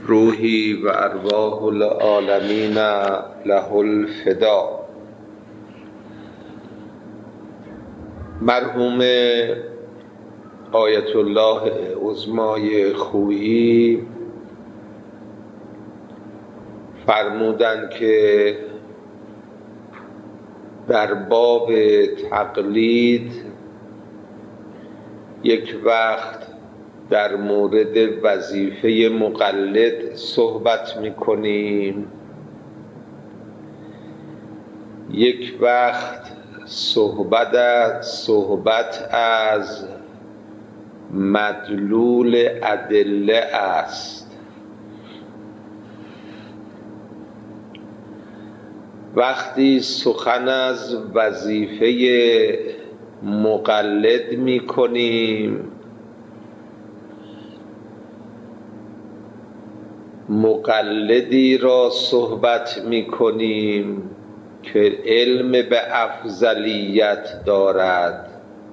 روحی و ارواح العالمین له الفدا. مرحوم آیت الله عظمای خویی فرمودند که در باب تقلید یک وقت در مورد وظیفه مقلد صحبت می‌کنیم، یک وقت صحبت از مدلول ادله است. وقتی سخن از وظیفه مقلد می‌کنیم، مقلدی را صحبت می‌کنیم که علم به افضلیت دارد،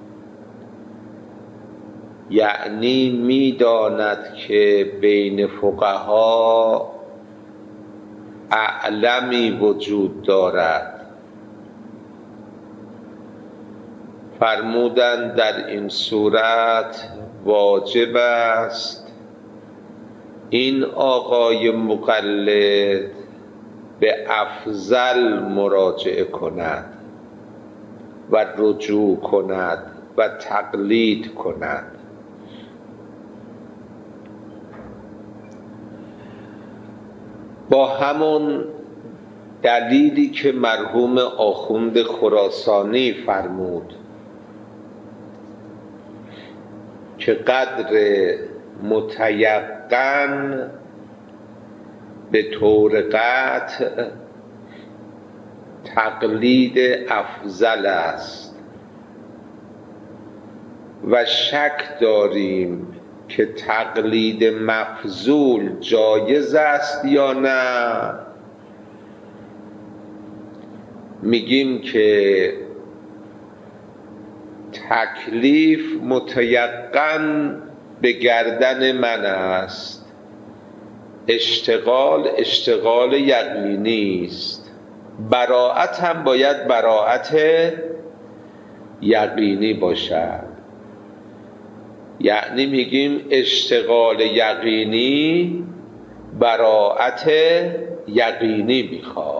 یعنی می‌داند که بین فقها اعلمی وجود دارد. فرمودند در این صورت واجب است این آقای مقلد به افضل مراجعه کند و رجوع کند و تقلید کند. با همون دلیلی که مرحوم آخوند خراسانی فرمود که قدر متیقن به طور قطع تقلید افضل است و شک داریم که تقلید مفضول جایز است یا نه. میگیم که تکلیف متیقن به گردن من است، اشتغال یقینی است، براءت هم باید براءت یقینی باشد. یعنی میگیم اشتغال یقینی براءت یقینی میخواد.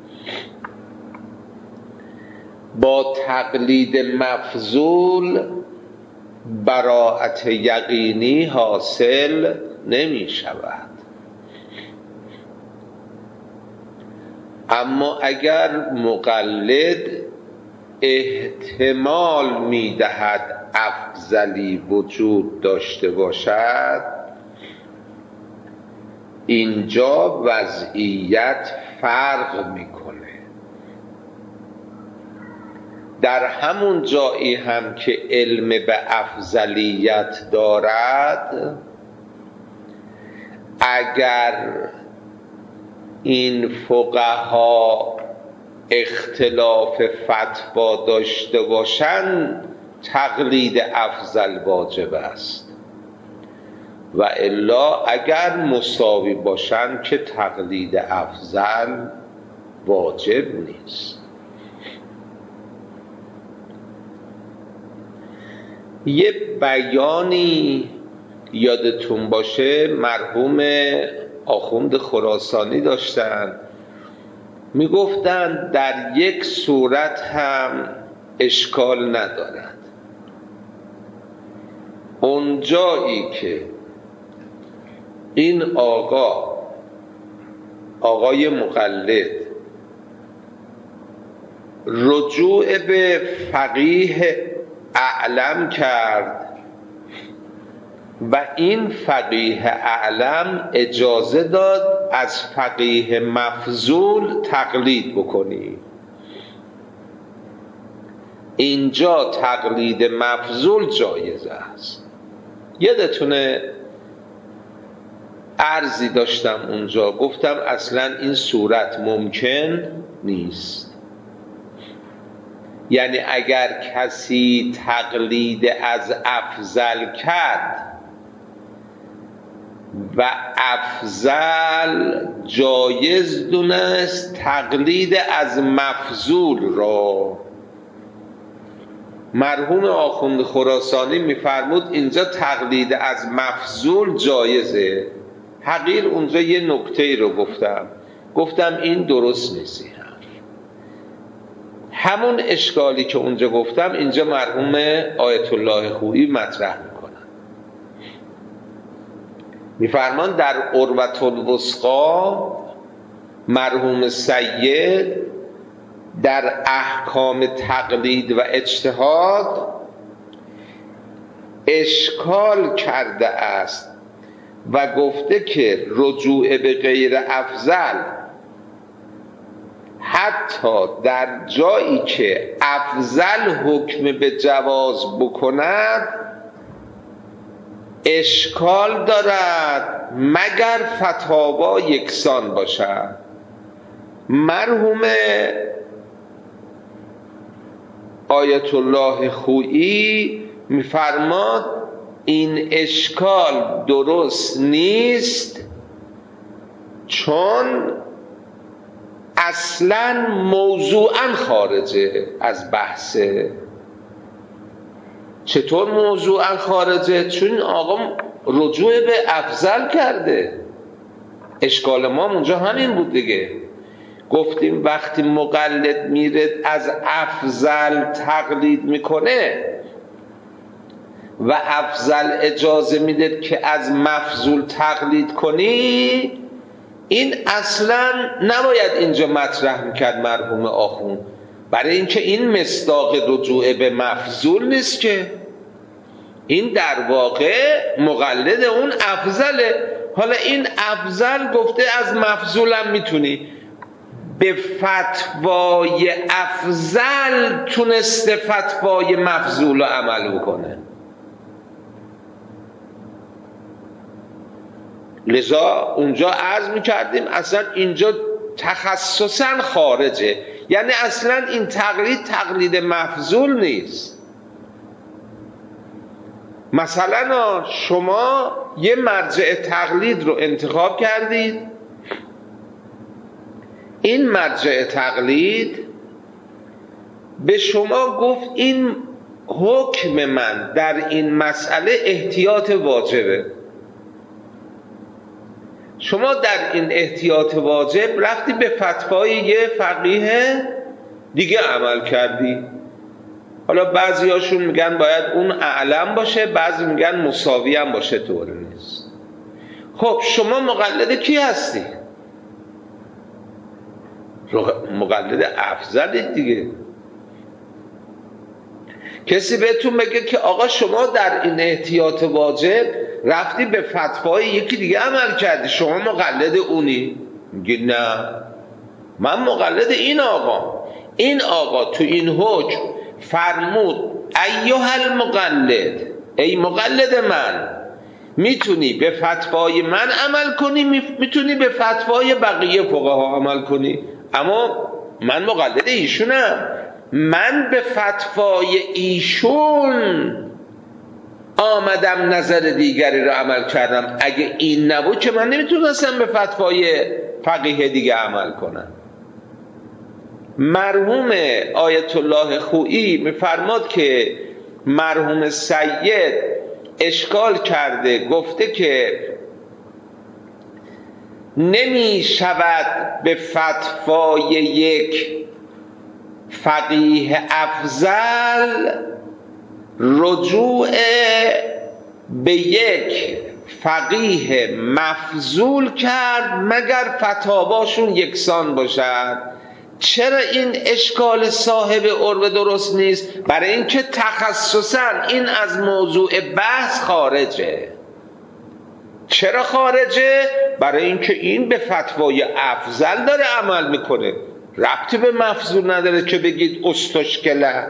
با تقلید مفضول براءت یقینی حاصل نمی شود. اما اگر مقلد احتمال می دهد افضلی وجود داشته باشد، اینجا وضعیت فرق میکنه. در همون جایی هم که علم به افضلیت دارد، اگر این فقها اختلاف فتوا داشته باشند تقلید افضل واجب است، و الا اگر مساوی باشند که تقلید افضل واجب نیست. یه بیانی یادتون باشه مرحوم آخوند خراسانی داشتن، میگفتن در یک صورت هم اشکال ندارد. اون جایی که این آقای مقلد رجوع به فقیه اعلم کرد و این فقیه اعلم اجازه داد از فقیه مفضول تقلید بکنی، اینجا تقلید مفضول جایز است. یادتونه عرضی داشتم اونجا، گفتم اصلا این صورت ممکن نیست. یعنی اگر کسی تقلید از افضل کرد و افضل جایز دونست تقلید از مفضول را. مرحوم آخوند خراسانی میفرمود اینجا تقلید از مفضول جایزه. حقیر اونجا یه نکته رو گفتم این درست نیست. همون اشکالی که اونجا گفتم اینجا مرحوم آیت الله خویی مطرح میکنن. میفرمان در عروة الوثقی مرحوم سید در احکام تقلید و اجتهاد اشکال کرده است و گفته که رجوع به غیر افضل حتی در جایی که افضل حکم به جواز بکند اشکال دارد مگر فتاوا یکسان باشد. مرحوم آیت الله خویی میفرماد این اشکال درست نیست، چون اصلا موضوعا خارجه از بحثه. چطور موضوعا خارجه؟ چون این آقا رجوع به افضل کرده. اشکال ما اونجا همین بود دیگه. گفتیم وقتی مقلد میره از افضل تقلید میکنه و افضل اجازه میده که از مفضول تقلید کنی، این اصلا نباید اینجا مطرح میکرد مرحوم آخوند، برای اینکه این مصداق رجوع به مفضول نیست که، این در واقع مقلد اون افضله. حالا این افضل گفته از مفضولم میتونی، به فتوای افضل تونسته فتوای مفضول رو عمل بکنه. لذا اونجا عرض میکردیم اصلا اینجا تخصصا خارجه، یعنی اصلا این تقلید مفضول نیست. مثلا شما یه مرجع تقلید رو انتخاب کردید، این مرجع تقلید به شما گفت این حکم من در این مسئله احتیاط واجبه. شما در این احتیاط واجب رفتی به فتوای یه فقیه دیگه عمل کردی. حالا بعضی هاشون میگن باید اون اعلم باشه، بعضی میگن مساوی هم باشه، طور نیست. خب شما مقلد کی هستی؟ مقلد افضل دیگه. کسی بهتون بگه که آقا شما در این احتیاط واجب رفتی به فتوای یکی دیگه عمل کردی، شما مقلد اونی؟ میگه نه، من مقلد این آقا. این آقا تو این حکم فرمود ایها المقلد، ای مقلد من، میتونی به فتوای من عمل کنی، میتونی به فتوای بقیه فقها عمل کنی، اما من مقلد ایشونم، من به فتوای ایشون آمدم نظر دیگری رو عمل کردم. اگه این نبود که من نمیتونستم به فتوای فقیه دیگه عمل کنم. مرحوم آیت الله خویی میفرماد که مرحوم سید اشکال کرده، گفته که نمی شود به فتوای یک فقیه افضل رجوع به یک فقیه مفضول کرد مگر فتاواشون یکسان باشد. چرا این اشکال صاحب عروه درست نیست؟ برای اینکه تخصصا این از موضوع بحث خارجه. چرا خارجه؟ برای اینکه این به فتوای افضل داره عمل میکنه، ربطی به مفضول نداره که بگید استشکله.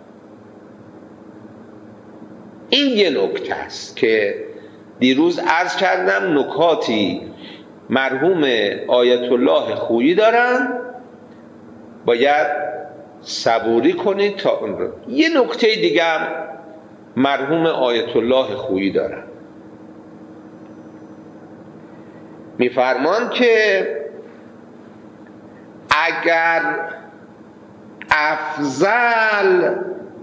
این یه نکته است که دیروز عرض کردم، نکاتی مرحوم آیت الله خویی دارن، باید صبوری کنید تا اون رو. یه نکته دیگه هم مرحوم آیت الله خویی دارن. میفرمان که اگر افضل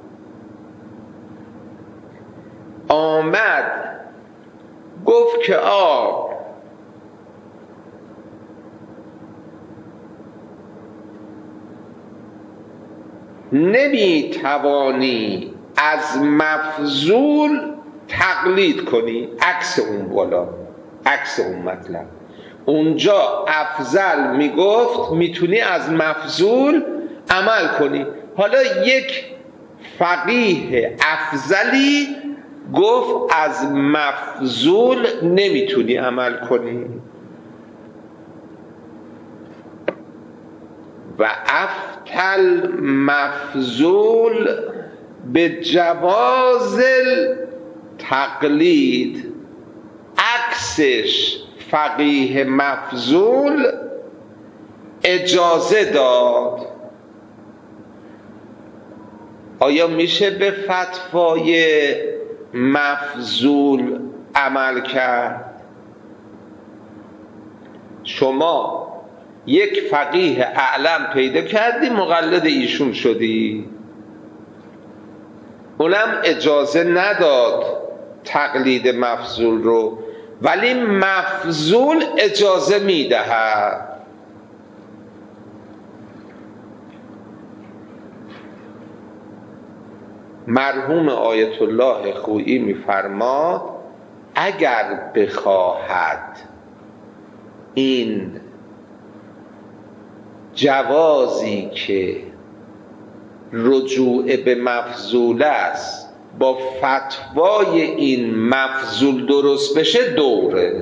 آمد گفت که نمی توانی از مفضول تقلید کنی، عکس اون بالا، عکس اون مطلب. اونجا افضل میگفت میتونی از مفضول عمل کنی. حالا یک فقیه افضلی گفت از مفضول نمیتونی عمل کنی. و افتل مفضول به جواز تقلید، عکسش فقیه مفضول اجازه داد. آیا میشه به فتوای مفضول عمل کرد؟ شما یک فقیه اعلم پیدا کردی، مقلد ایشون شدی، اونم اجازه نداد تقلید مفضول رو، ولی مفضول اجازه میدهد. مرحوم آیت الله خویی میفرماد اگر بخواهد این جوازی که رجوع به مفضول است با فتوای این مفضول درست بشه، دوره.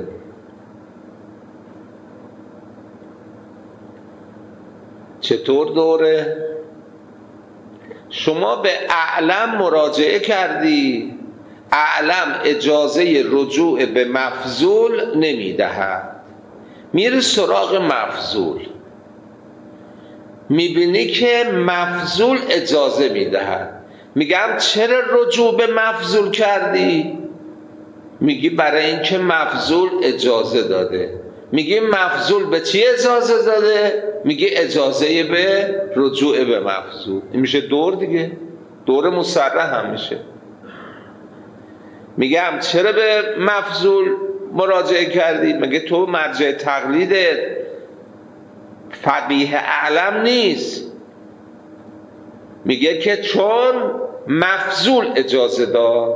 چطور دوره؟ شما به اعلم مراجعه کردی، اعلم اجازه رجوع به مفضول نمیدهد، میره سراغ مفضول، میبینی که مفضول اجازه میدهد. میگم چرا رجوع به مفضول کردی؟ میگی برای اینکه مفضول اجازه داده. میگی مفضول به چی اجازه داده؟ میگی اجازه به رجوع به مفضول. این میشه دور دیگه، دور مصرح هم میشه. میگم چرا به مفضول مراجعه کردی؟ میگه تو مرجع تقلیدت فقیه اعلم نیست، میگه که چون مفضول اجازه داد.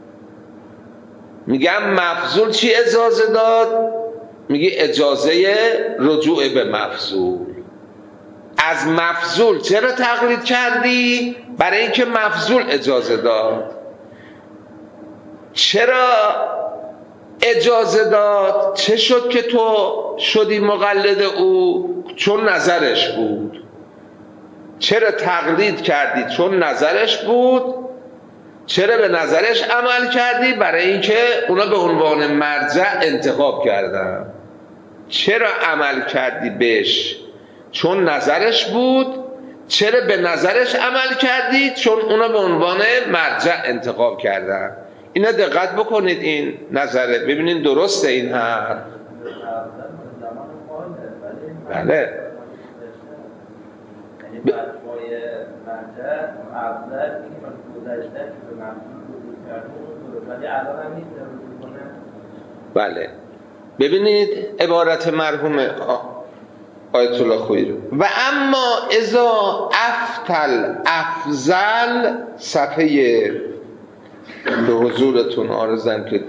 میگم مفضول چی اجازه داد؟ میگه اجازه رجوع به مفضول. از مفضول چرا تقلید کردی؟ برای اینکه مفضول اجازه داد. چرا اجازه داد؟ چه شد که تو شدی مقلد او؟ چون نظرش بود. چرا تقلید کردی؟ چون نظرش بود. چرا به نظرش عمل کردی؟ برای اینکه اونا به عنوان مرجع انتخاب کردن. چرا عمل کردی بهش؟ چون نظرش بود. چرا به نظرش عمل کردی؟ چون اونا به عنوان مرجع انتخاب کردن. اینا دقت بکنید، این نظره ببینید درسته این حرف. بله. بله ببینید عبارت مرحوم آیت الله خویی رو. و اما اذا افتل افضل، صفحه به حضورتون عارضم که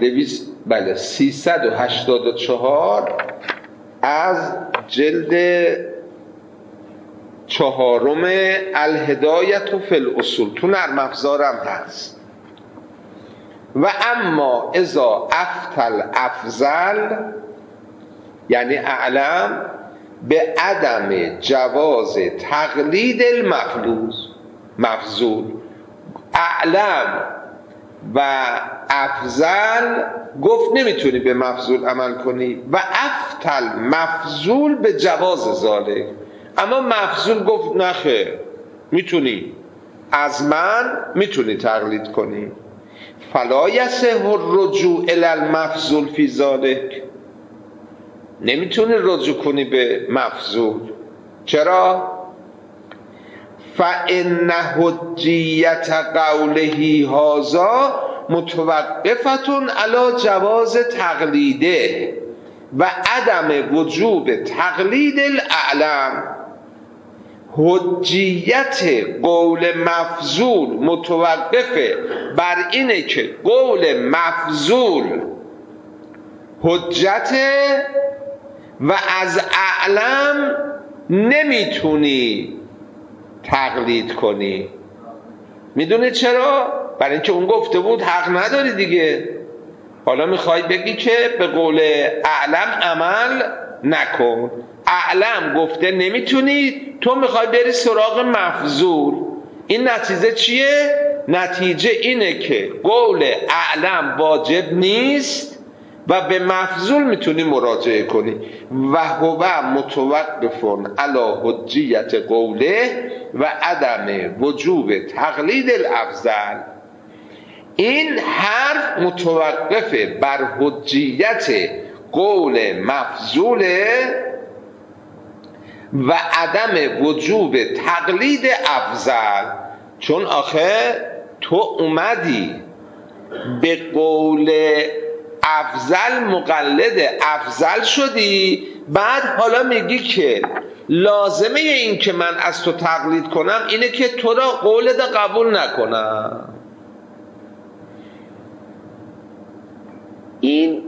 384 از جلد 4 الهدایت فی الاصول، تو نرم افزارم هست. و اما اذا افتل افضل یعنی اعلم به عدم جواز تقلید مفضول. اعلم و افضل گفت نمیتونی به مفضول عمل کنی و افتل مفضول به جواز ذالک، اما مفضول گفت نخیر میتونی، از من میتونی تقلید کنی. فلا یصح الرجوع الی المفضول فی ذالک، نمیتونی رجوع کنی به مفضول. چرا؟ فَإِنَّ حُجِّیَّةَ قَوْلِهِ هَذَا متوقفة علی جواز تقلیده و عدم وجوب تقلید الاعلم. حجیت قول مفضول متوقفه بر اینه که قول مفضول حجته و از اعلم نمیتونی تقلید کنی. میدونی چرا؟ برای اینکه اون گفته بود حق نداری دیگه. حالا میخوای بگی که به قول اعلم عمل نکن. اعلم گفته نمیتونی، تو میخوای بری سراغ مفضول. این نتیجه چیه؟ نتیجه اینه که قول اعلم واجب نیست و به مفضول میتونی مراجعه کنی. و هو متوقف علی حجیت قوله و عدم وجوب تقلید الافضل. این حرف متوقفه بر حجیت قول مفضوله و عدم وجوب تقلید افضل. چون آخه تو اومدی به قول افضل مقلد افضل شدی، بعد حالا میگی که لازمه این که من از تو تقلید کنم اینه که تو را قولت قبول نکنم. این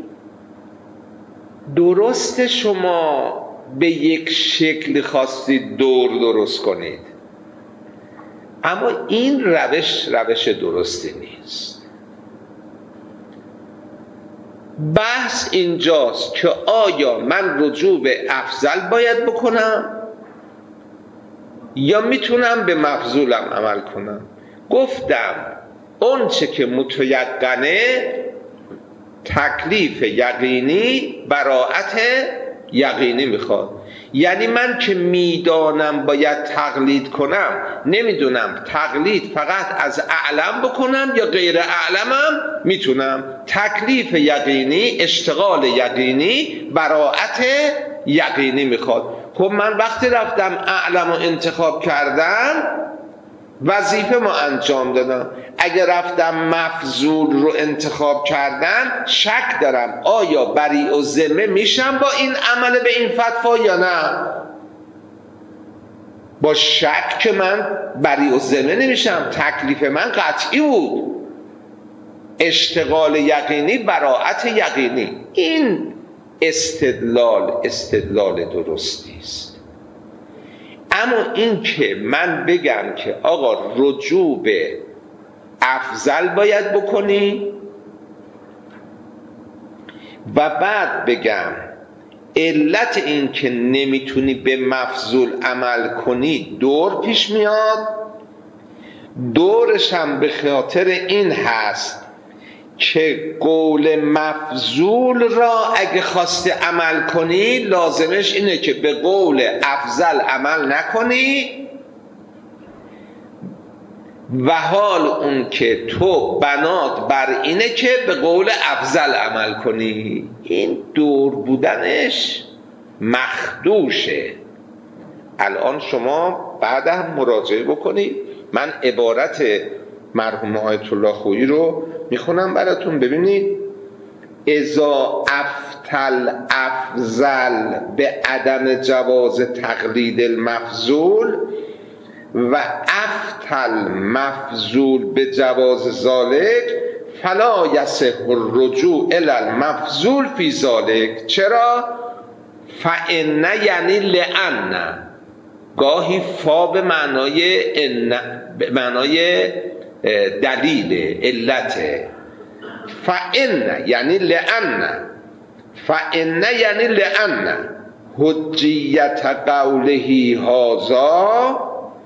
درست شما به یک شکل خواستید دور درست کنید، اما این روش درستی نیست. بحث اینجاست که آیا من رجوع به افضل باید بکنم یا میتونم به مفضولم عمل کنم. گفتم اون چه که متیقنه تکلیف یقینی براءت یقینی میخواد. یعنی من که میدانم باید تقلید کنم، نمیدونم تقلید فقط از اعلم بکنم یا غیر اعلمم میتونم. تکلیف یقینی، اشتغال یقینی براءت یقینی میخواد. خب من وقتی رفتم اعلم رو انتخاب کردم وظیفه ما انجام دادم. اگر رفتم مفضول رو انتخاب کردم شک دارم آیا بری و ذمه میشم با این عمل به این فتوا یا نه. با شک که من بری و ذمه نمیشم، تکلیف من قطعی بود. اشتغال یقینی براءت یقینی. این استدلال درستی است. اما این که من بگم که آقا رجوع به افضل باید بکنی و بعد بگم علت این که نمیتونی به مفضول عمل کنی دور پیش میاد، دورش هم به خاطر این هست که قول مفضول را اگه خواسته عمل کنی لازمش اینه که به قول افضل عمل نکنی و حال اون که تو بنات بر اینه که به قول افضل عمل کنی. این دور بودنش مخدوشه. الان شما بعد هم مراجعه بکنید. من عبارت مرحوم آیت الله خویی رو میخونم براتون. ببینید: اذا افتل افضل به عدم جواز تقلید المفضول و افتل مفضول به جواز ذالک فلا یصح الرجوع الی المفضول فی ذالک. چرا؟ فان یعنی لان، گاهی فا به معنای دلیل علته. فان یعنی لان، فان یعنی لان حجیت قوله هذا،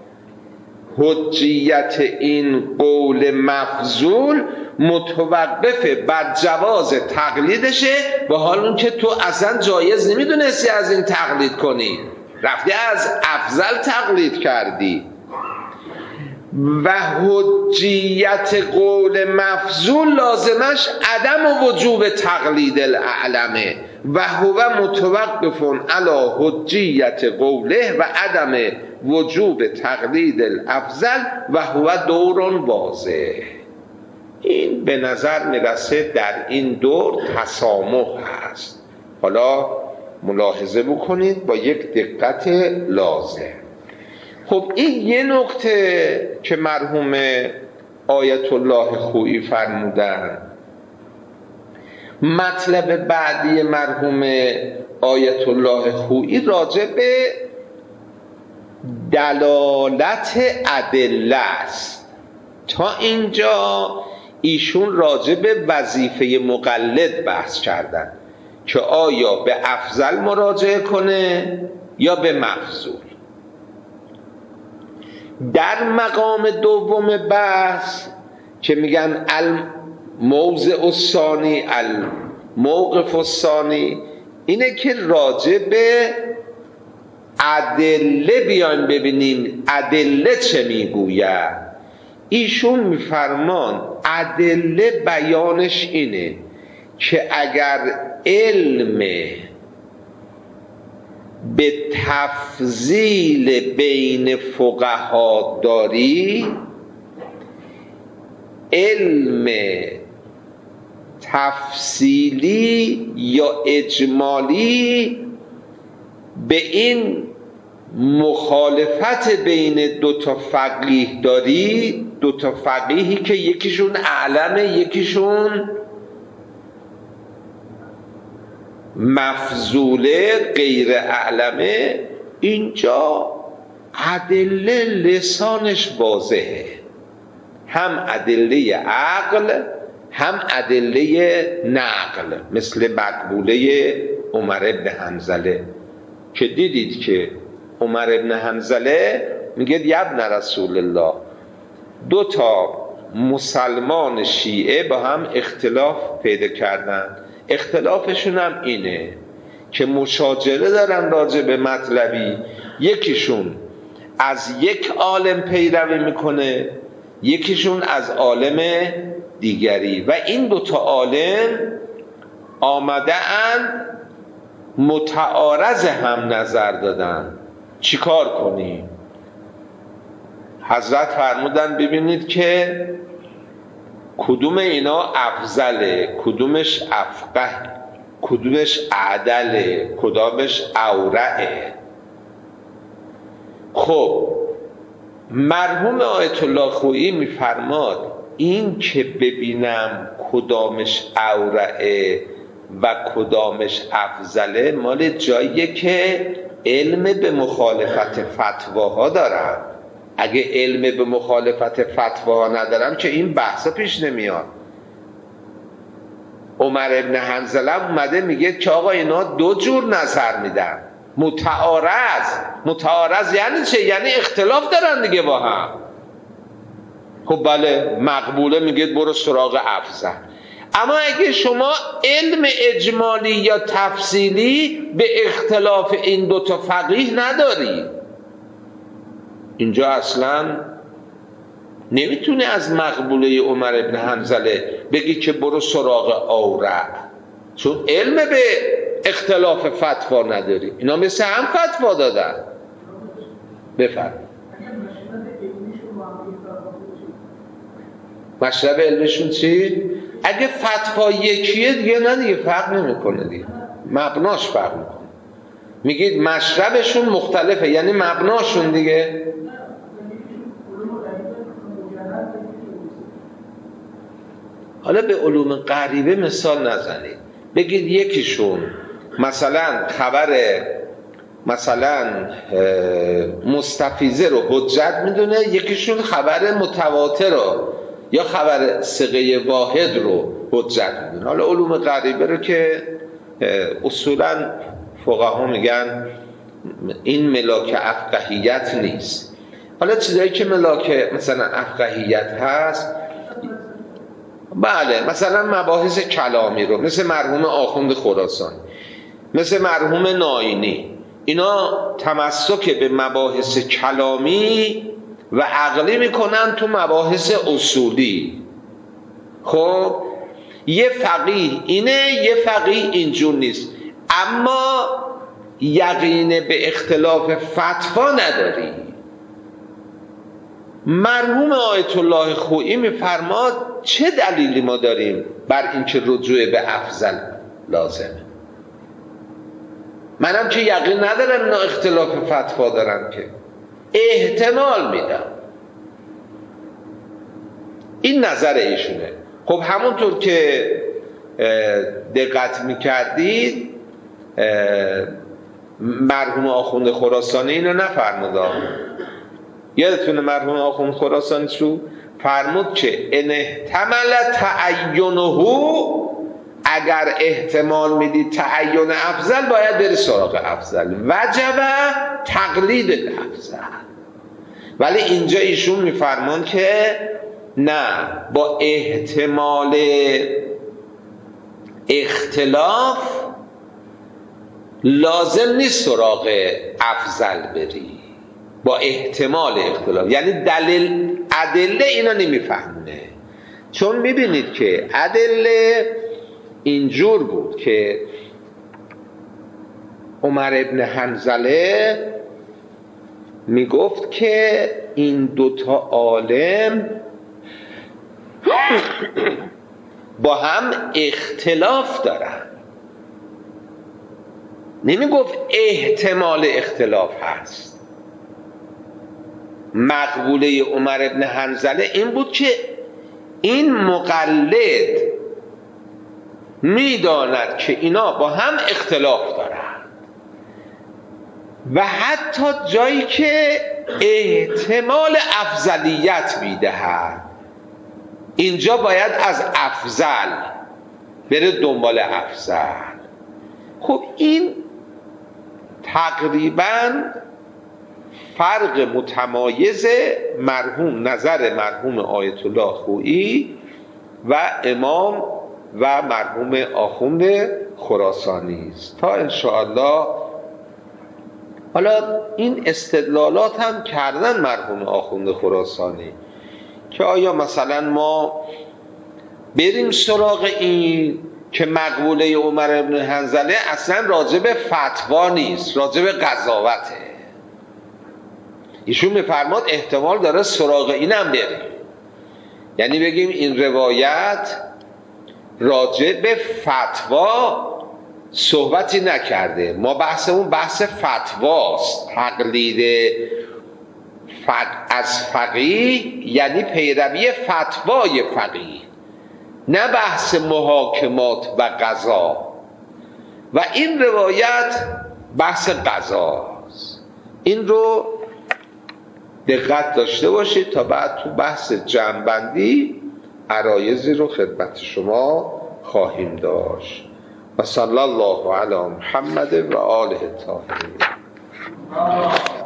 حجیت این قول مفضول متوقفه بر جواز تقلیدشه، و حال اون که تو اصلا جایز نمیدونستی از این تقلید کنی، رفتی از افضل تقلید کردی. و حجیت قول مفضول لازمش عدم وجوب تقلید الاعلمه. و هو متوقف علی حجیت قوله و عدم وجوب تقلید الافضل و هو دور واضح. این به نظر میرسه در این دور تسامح هست. حالا ملاحظه بکنید با یک دقت لازم. خب این یه نکته که مرحوم آیت الله خویی فرمودن. مطلب بعدی مرحوم آیت الله خویی راجع به دلالت ادله است. تا اینجا ایشون راجع به وظیفه مقلد بحث کردن که آیا به افضل مراجعه کنه یا به مفضول. در مقام دوم بحث که میگن الموضع الثانی الموقف الثانی، اینه که راجع به ادله بیان ببینیم ادله چه میگوید. ایشون میفرمان ادله بیانش اینه که اگر علم به تفضیل بین فقها داری، علم تفصیلی یا اجمالی به این مخالفت بین دوتا فقیه داری، دوتا فقیهی که یکیشون اعلمه یکیشون مفضوله غیر اعلمه، اینجا ادله لسانش واضحه، هم ادله عقل هم ادله نقل، مثل مقبوله عمر بن حنظله که دیدید که عمر بن حنظله میگه یا ابن رسول الله، دو تا مسلمان شیعه با هم اختلاف پیدا کردن، اختلافشون هم اینه که مشاجره دارن راجع به مطلبی، یکیشون از یک عالم پیروی میکنه یکیشون از عالم دیگری و این دوتا عالم آمده اند متعارض هم نظر دادن، چیکار کنیم؟ حضرت فرمودن ببینید که کدوم اینا افضله، کدومش افقه، کدومش عدله، کدامش اورعه. خب مرحوم آیت الله خویی میفرماد این که ببینم کدامش اورعه و کدامش افضله مال جاییه که علم به مخالفت فتواها دارم. اگه علم به مخالفت فتواها ندارم که این بحثا پیش نمیاد. عمر ابن حنظله اومده میگه که آقا اینا دو جور نظر میدن، متعارض یعنی چه؟ یعنی اختلاف دارن دیگه با هم. خب بله، مقبوله میگه برو سراغ افضل. اما اگه شما علم اجمالی یا تفصیلی به اختلاف این دوتا فقیه نداری، اینجا اصلا نمیتونه از مقبوله عمر ابن حنظله بگی که برو سراغ اورع، چون علم به اختلاف فتوا نداری. اینا مثل هم فتوا دادن. بفرمایید. مشرب علمشون چی؟ اگه فتوا یکیه دیگه نه دیگه، فرق نمیکنه دیگه، مبناش فرق میکنه. میگید مشربشون مختلفه یعنی مبناشون دیگه. حالا به علوم غریبه مثال نزنید، بگید یکیشون مثلا خبر مستفیضه رو حجت میدونه، یکیشون خبر متواتر رو یا خبر ثقه واحد رو حجت میدونه. حالا علوم غریبه رو که اصولا فقها میگن این ملاک افقهیت نیست. حالا چیزایی که ملاک مثلا افقهیت هست، بله، مثلا مباحث کلامی رو مثل مرحوم آخوند خراسانی، مثل مرحوم ناینی، اینا تمسک به مباحث کلامی و عقلی میکنن تو مباحث اصولی. خب یه فقیه اینه، یه فقیه اینجور نیست. اما یقین به اختلاف فتوا نداری. مرحوم آیت الله خویی میفرماد چه دلیلی ما داریم بر اینکه رجوع به افضل لازمه؟ منم که یقین ندارم اینا اختلاف فتوا دارن، که احتمال میدم. این نظر ایشونه. خب همونطور که دقت میکردید مرحوم آخوند خراسانی اینو نفرمود. یادتونه مرحوم آخوند خراسانی چو فرمود که ان احتمل تعینه، اگر احتمال میدید تعین افضل باید بری سراغ افضل، وجب تقلید افضل. ولی اینجا ایشون میفرمان که نه، با احتمال اختلاف لازم نیست سراغ افضل بری، با احتمال اختلاف. یعنی ادله اینا نمیفهمونه. چون میبینید که ادله اینجور بود که عمر ابن حنظله میگفت که این دوتا عالم با هم اختلاف دارن، نمیگفت احتمال اختلاف هست. مقوله عمر ابن حنظله این بود که این مقلد میداند که اینا با هم اختلاف دارن و حتی جایی که احتمال افضلیت میدهد اینجا باید از افضل بره دنبال افضل. خب این تقریبا فرق متمایز نظر مرحوم آیت الله خویی و امام و مرحوم آخوند خراسانی است. تا انشاءالله حالا این استدلالات هم کردن مرحوم آخوند خراسانی که آیا مثلا ما بریم سراغ این که مقوله عمر ابن حنظله اصلا راجب فتوا نیست، راجب قضاوته. ایشون میفرماد احتمال داره سراغ اینم بریم، یعنی بگیم این روایت راجع به فتوا صحبتی نکرده، ما بحثمون بحث فتواست، تقلید از فقیه یعنی پیروی فتوای فقیه، نه بحث محاکمات و قضا. و این روایت بحث قضاست. این رو دقت داشته باشید تا بعد تو بحث جمع‌بندی عرایضی رو خدمت شما خواهیم داشت. و صلی الله علی محمد و آله الطاهرین.